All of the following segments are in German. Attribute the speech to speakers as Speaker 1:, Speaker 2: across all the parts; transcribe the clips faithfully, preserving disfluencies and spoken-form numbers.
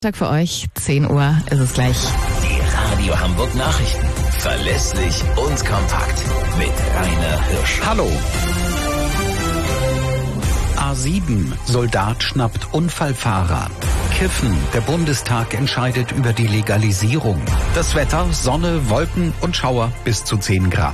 Speaker 1: Tag für euch, zehn Uhr ist es gleich.
Speaker 2: Die Radio Hamburg Nachrichten. Verlässlich und kompakt. Mit Rainer Hirsch.
Speaker 3: Hallo. A sieben. Soldat schnappt Unfallfahrer. Kiffen. Der Bundestag entscheidet über die Legalisierung. Das Wetter, Sonne, Wolken und Schauer bis zu zehn Grad.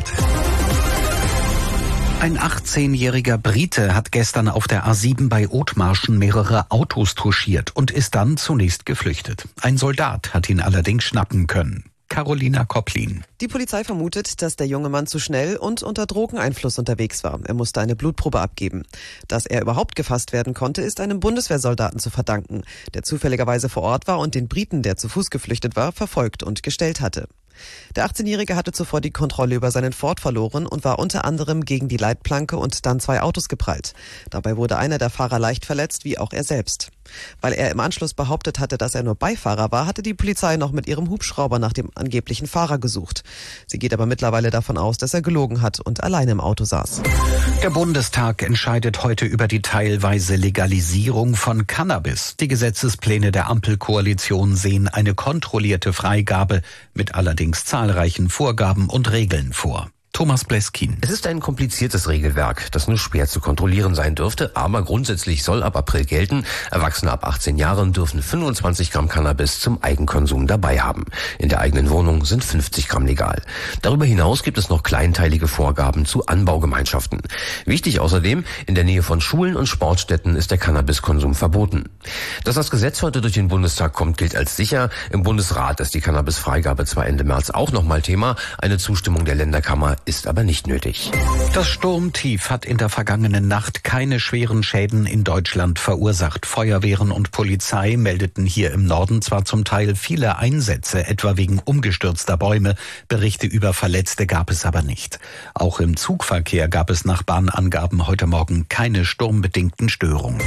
Speaker 3: Ein achtzehnjähriger Brite hat gestern auf der A sieben bei Othmarschen mehrere Autos touchiert und ist dann zunächst geflüchtet. Ein Soldat hat ihn allerdings schnappen können. Carolina Kopplin.
Speaker 4: Die Polizei vermutet, dass der junge Mann zu schnell und unter Drogeneinfluss unterwegs war. Er musste eine Blutprobe abgeben. Dass er überhaupt gefasst werden konnte, ist einem Bundeswehrsoldaten zu verdanken, der zufälligerweise vor Ort war und den Briten, der zu Fuß geflüchtet war, verfolgt und gestellt hatte. Der achtzehnjährige hatte zuvor die Kontrolle über seinen Ford verloren und war unter anderem gegen die Leitplanke und dann zwei Autos geprallt. Dabei wurde einer der Fahrer leicht verletzt, wie auch er selbst. Weil er im Anschluss behauptet hatte, dass er nur Beifahrer war, hatte die Polizei noch mit ihrem Hubschrauber nach dem angeblichen Fahrer gesucht. Sie geht aber mittlerweile davon aus, dass er gelogen hat und alleine im Auto saß.
Speaker 3: Der Bundestag entscheidet heute über die teilweise Legalisierung von Cannabis. Die Gesetzespläne der Ampelkoalition sehen eine kontrollierte Freigabe mit allerdings zahlreichen Vorgaben und Regeln vor. Thomas Bleskin.
Speaker 5: Es ist ein kompliziertes Regelwerk, das nur schwer zu kontrollieren sein dürfte, aber grundsätzlich soll ab April gelten, Erwachsene ab achtzehn Jahren dürfen fünfundzwanzig Gramm Cannabis zum Eigenkonsum dabei haben. In der eigenen Wohnung sind fünfzig Gramm legal. Darüber hinaus gibt es noch kleinteilige Vorgaben zu Anbaugemeinschaften. Wichtig außerdem, in der Nähe von Schulen und Sportstätten ist der Cannabiskonsum verboten. Dass das Gesetz heute durch den Bundestag kommt, gilt als sicher. Im Bundesrat ist die Cannabisfreigabe zwar Ende März auch nochmal Thema, eine Zustimmung der Länderkammer ist aber nicht nötig.
Speaker 3: Das Sturmtief hat in der vergangenen Nacht keine schweren Schäden in Deutschland verursacht. Feuerwehren und Polizei meldeten hier im Norden zwar zum Teil viele Einsätze, etwa wegen umgestürzter Bäume. Berichte über Verletzte gab es aber nicht. Auch im Zugverkehr gab es nach Bahnangaben heute Morgen keine sturmbedingten Störungen.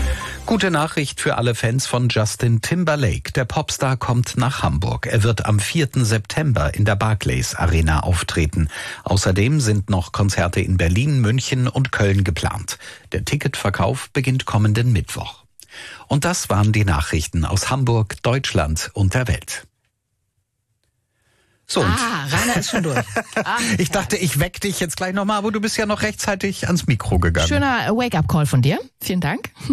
Speaker 3: Gute Nachricht für alle Fans von Justin Timberlake. Der Popstar kommt nach Hamburg. Er wird am vierten September in der Barclays Arena auftreten. Außerdem sind noch Konzerte in Berlin, München und Köln geplant. Der Ticketverkauf beginnt kommenden Mittwoch. Und das waren die Nachrichten aus Hamburg, Deutschland und der Welt. So,
Speaker 1: Ah, Rainer ist schon durch. Ah,
Speaker 3: ich dachte, ich weck dich jetzt gleich nochmal, aber du bist ja noch rechtzeitig ans Mikro gegangen.
Speaker 1: schöner Wake-up-Call von dir. Vielen Dank.